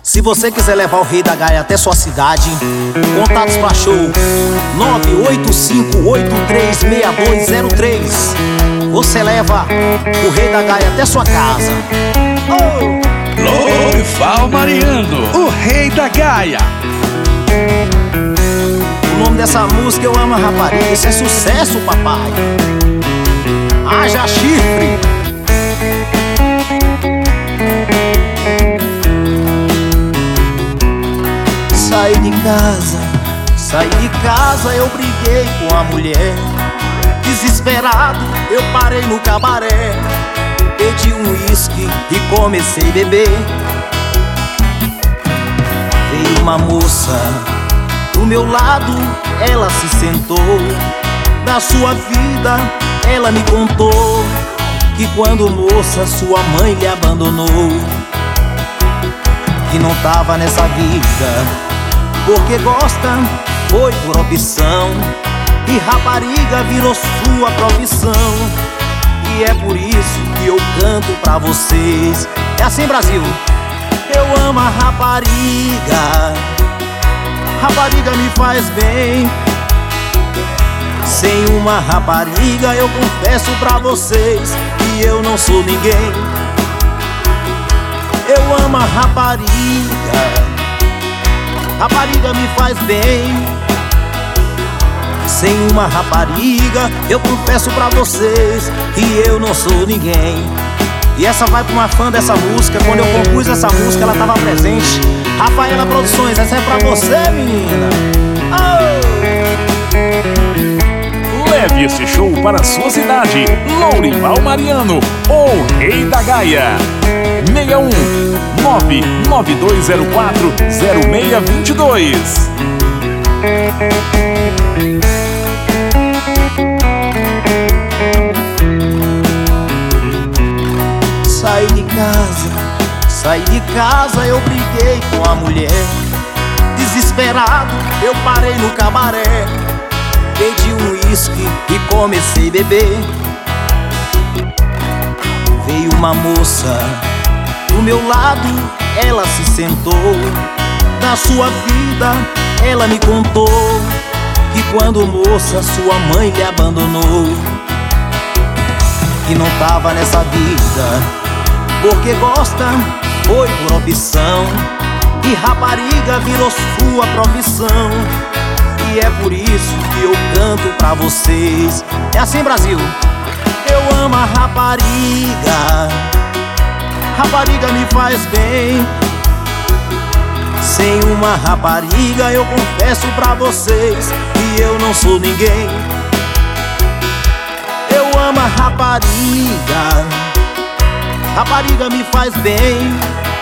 Se você quiser levar o Rei da Gaia até sua cidade, contatos pra show 985836203. Você leva o Rei da Gaia até sua casa. Lourival Mariano, o Rei da Gaia. O nome dessa música Eu Amo a Rapariga. Isso é sucesso, papai. Haja chifre. Saí de casa, eu briguei com a mulher. Desesperado, eu parei no cabaré. Pedi um uísque e comecei a beber. Veio uma moça do meu lado, ela se sentou. Da sua vida, ela me contou que quando moça, sua mãe lhe abandonou. Que não tava nessa vida porque gosta, foi por opção. E rapariga virou sua profissão. E é por isso que eu canto pra vocês. É assim, Brasil. Eu amo a rapariga. Rapariga me faz bem. Sem uma rapariga eu confesso pra vocês que eu não sou ninguém. Eu amo a rapariga. Rapariga me faz bem. Sem uma rapariga eu confesso pra vocês que eu não sou ninguém. E essa vai pra uma fã dessa música. Quando eu compus essa música ela tava presente. Rafaela Produções, essa é pra você, menina. Leve esse show para a sua cidade. Lourival Mariano, o Rei da Gaia. 61992040622. Saí de casa, eu briguei com a mulher. Desesperado, eu parei no cabaré. Pedi um uísque e comecei a beber. Veio uma moça do meu lado, ela se sentou. Da sua vida, ela me contou que quando moça, sua mãe lhe abandonou. Que não tava nessa vida porque gosta, foi por opção. E rapariga virou sua profissão. E é por isso que eu canto pra vocês. É assim, Brasil. Eu amo a rapariga. Rapariga me faz bem. Sem uma rapariga eu confesso pra vocês que eu não sou ninguém. Eu amo a rapariga. Rapariga me faz bem.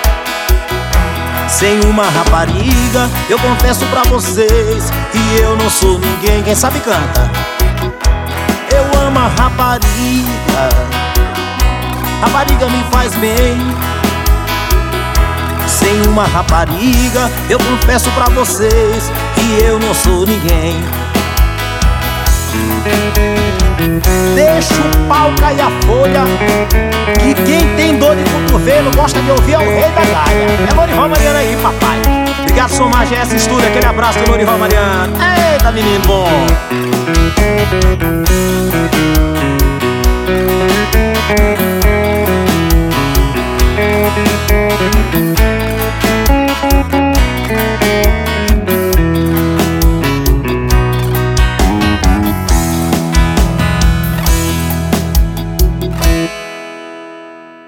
Sem uma rapariga eu confesso pra vocês que eu não sou ninguém. Quem sabe canta. Eu amo a rapariga. Rapariga me faz bem. Sem uma rapariga eu confesso pra vocês que eu não sou ninguém. Deixa o pau cair a folha, que quem tem dor de cotovelo gosta de ouvir é o Rei da Gaia. É Lourival Mariano aí, papai. Obrigado, Som Magés Estúdio. Aquele abraço do Lourival Mariano. Eita, menino bom.